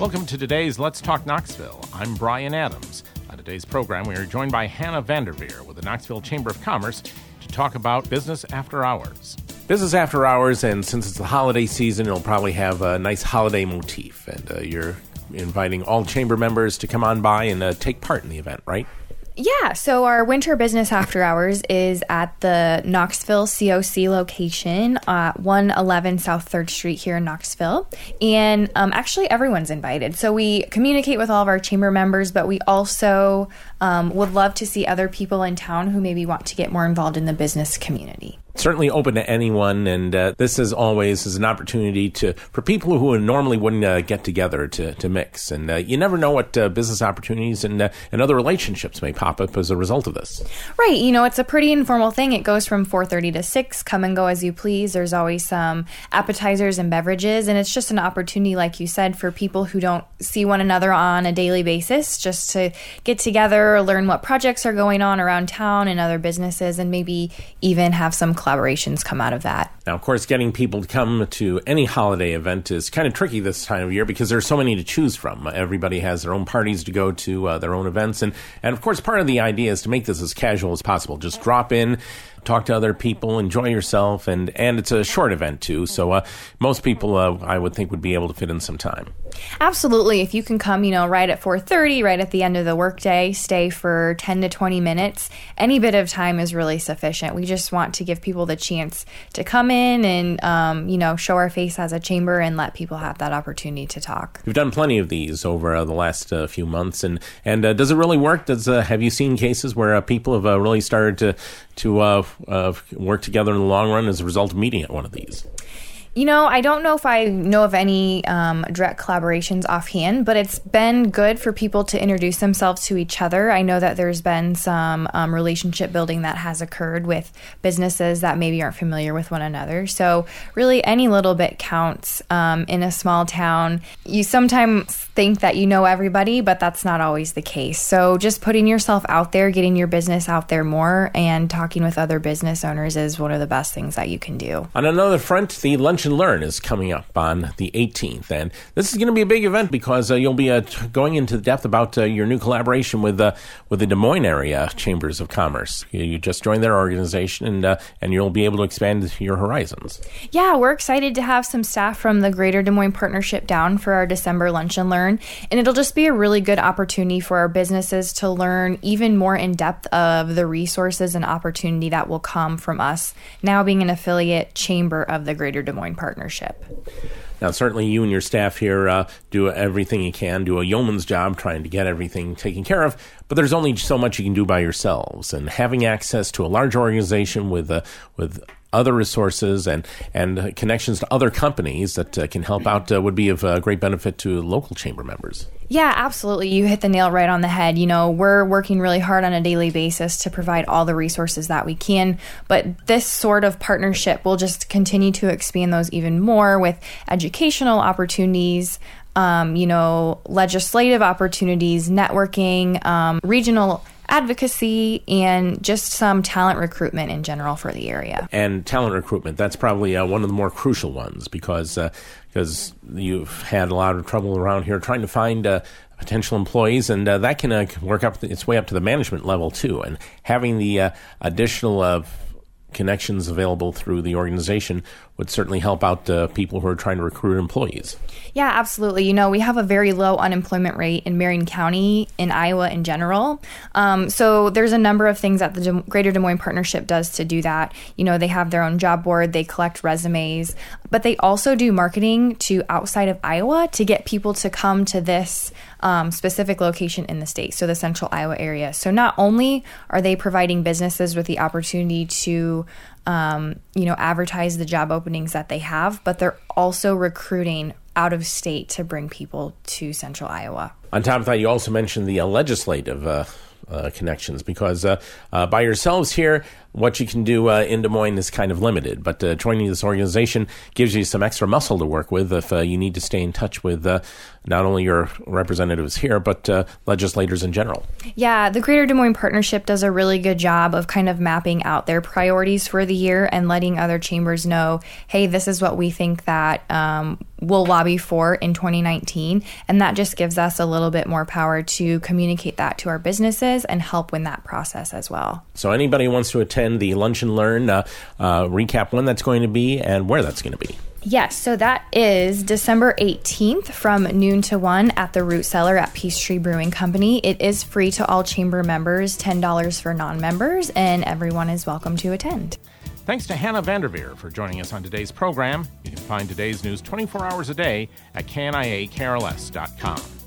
Welcome to today's Let's Talk Knoxville. I'm Brian Adams. On today's program, we are joined by Hannah Vanderveer with the Knoxville Chamber of Commerce to talk about Business After Hours. Business After Hours, and since it's the holiday season, it'll probably have a nice holiday motif. And you're inviting all chamber members to come on by and take part in the event, right? Yeah, so our winter business after hours is at the Knoxville COC location, 111 South 3rd Street here in Knoxville. And actually, everyone's invited. So we communicate with all of our chamber members, but we also would love to see other people in town who maybe want to get more involved in the business community. Certainly open to anyone, and this, as always, is an opportunity for people who normally wouldn't get together to mix. And you never know what business opportunities and other relationships may pop up as a result of this. Right. You know, it's a pretty informal thing. It goes from 4:30 to 6. Come and go as you please. There's always some appetizers and beverages, and it's just an opportunity, like you said, for people who don't see one another on a daily basis, just to get together, learn what projects are going on around town and other businesses, and maybe even have some collaborations come out of that. Now, of course, getting people to come to any holiday event is kind of tricky this time of year because there's so many to choose from. Everybody has their own parties to go to, their own events. And of course, part of the idea is to make this as casual as possible. Just drop in, talk to other people, enjoy yourself, and it's a short event, too. So most people, I would think, would be able to fit in some time. Absolutely. If you can come, right at 4:30, right at the end of the workday, stay for 10 to 20 minutes, any bit of time is really sufficient. We just want to give people the chance to come in and, show our face as a chamber and let people have that opportunity to talk. You've done plenty of these over the last few months, and does it really work? Have you seen cases where people have really started to work together in the long run as a result of meeting at one of these? I don't know if I know of any direct collaborations offhand, but it's been good for people to introduce themselves to each other. I know that there's been some relationship building that has occurred with businesses that maybe aren't familiar with one another. So really any little bit counts in a small town. You sometimes think that you know everybody, but that's not always the case. So just putting yourself out there, getting your business out there more, and talking with other business owners is one of the best things that you can do. On another front, the Lunch and Learn is coming up on the 18th, and this is going to be a big event because you'll be going into depth about your new collaboration with the Des Moines area Chambers of Commerce. You just joined their organization, and you'll be able to expand your horizons. Yeah, we're excited to have some staff from the Greater Des Moines Partnership down for our December Lunch and Learn, and it'll just be a really good opportunity for our businesses to learn even more in depth of the resources and opportunity that will come from us now being an affiliate chamber of the Greater Des Moines Partnership. Now, certainly you and your staff here do everything you can, do a yeoman's job trying to get everything taken care of, but there's only so much you can do by yourselves. And having access to a large organization with other resources and connections to other companies that can help out would be of great benefit to local chamber members. Yeah, absolutely. You hit the nail right on the head. We're working really hard on a daily basis to provide all the resources that we can, but this sort of partnership will just continue to expand those even more with educational opportunities, legislative opportunities, networking, regional advocacy, and just some talent recruitment in general for the area. And talent recruitment, that's probably one of the more crucial ones because you've had a lot of trouble around here trying to find potential employees, and that can work up its way up to the management level too. And having the additional connections available through the organization would certainly help out people who are trying to recruit employees. Yeah, absolutely. We have a very low unemployment rate in Marion County, in Iowa in general. So there's a number of things that the Greater Des Moines Partnership does to do that. They have their own job board, they collect resumes, but they also do marketing to outside of Iowa to get people to come to this specific location in the state, so the central Iowa area. So not only are they providing businesses with the opportunity to advertise the job openings that they have, but they're also recruiting out of state to bring people to central Iowa. On top of that, you also mentioned the legislative connections because by yourselves here, what you can do in Des Moines is kind of limited. But joining this organization gives you some extra muscle to work with if you need to stay in touch with not only your representatives here, but legislators in general. Yeah, the Greater Des Moines Partnership does a really good job of kind of mapping out their priorities for the year and letting other chambers know, hey, this is what we think that we'll lobby for in 2019. And that just gives us a little bit more power to communicate that to our businesses and help in that process as well. So anybody who wants to attend the Lunch and Learn, recap when that's going to be and where that's going to be. Yes, so that is December 18th from noon to 1 at the Root Cellar at Peachtree Brewing Company. It is free to all chamber members, $10 for non-members, and everyone is welcome to attend. Thanks to Hannah Vanderveer for joining us on today's program. You can find today's news 24 hours a day at kniakrls.com.